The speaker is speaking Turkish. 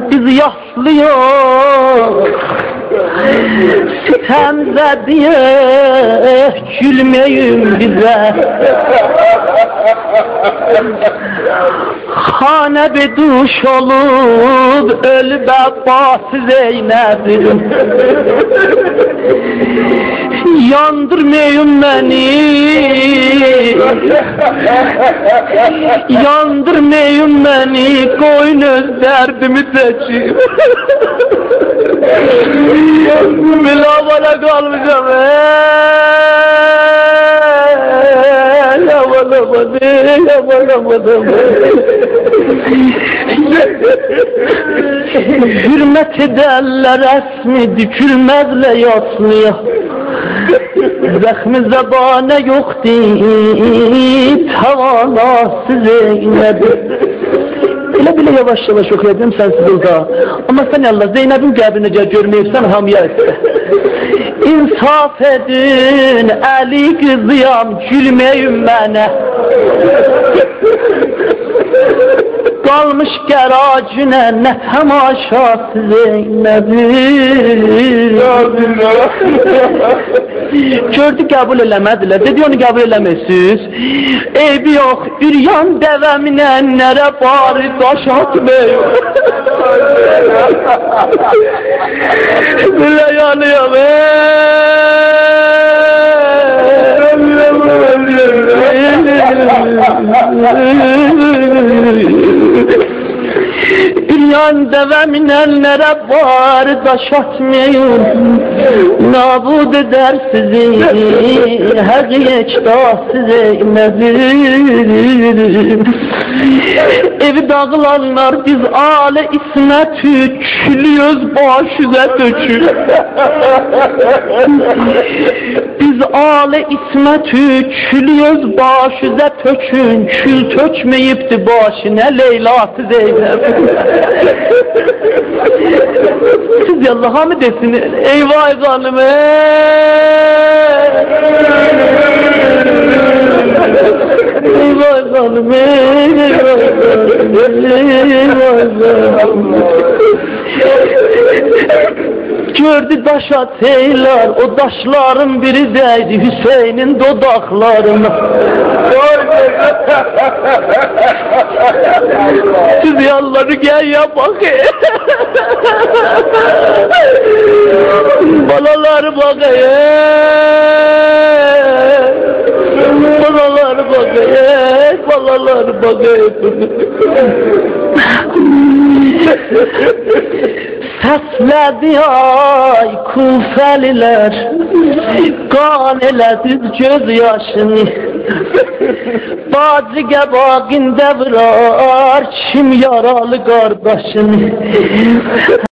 Biz yaslıyor sitemze diye gülmeyin bize. Hane bir duş olup ölübe bası Zeynep'im. Yandırmayın beni, yandırmayın beni, koyun öz derdimi seçeyim. Bilavana kalmayacağım. Hürmet ederler esmi dikülmezle yaslıya. Zahmi zebane yok deyip havalası Zeynep'im. Bile yavaş yavaş okuyacağım sensiz olsa. Ama sen Allah Zeynep'in kabrini görmeyipsen hamya etse. İnsaf edin Ali kızıyam gülmeyin bana. Kalmış geracına ne temaşası Zeynep'im. Gördü kabul eləmədilər. Dedi onu kabul eləməsiz. Eybi yok üryan devemine nere bari taş atmıyor. Bile yanıyor Üryan devemine nere bari taş atmıyor. Nabud eder sizi her geçta size Zeynep'im. Evi dağılanlar biz ale ismet tükülüyoruz başıza tökül. Biz ale ismet tükülüyoruz başıza tökün. Kül tökmeyipti başına Leyla'sı Zeynep'im. Siz Allah'a mı desin? Eyvah canım eyvah canım Gördü daş ateyler, o daşların biri değdi Hüseyin'in dodaklarına. Siz yalları gel ya bakayım. Balalar bakayım. Balalar bakayım. Balalar bakayım. Səslədi ay Kufəlilər, qan elədiz göz yaşını. Bacı qəbağində vurar kim yaralı qardaşını.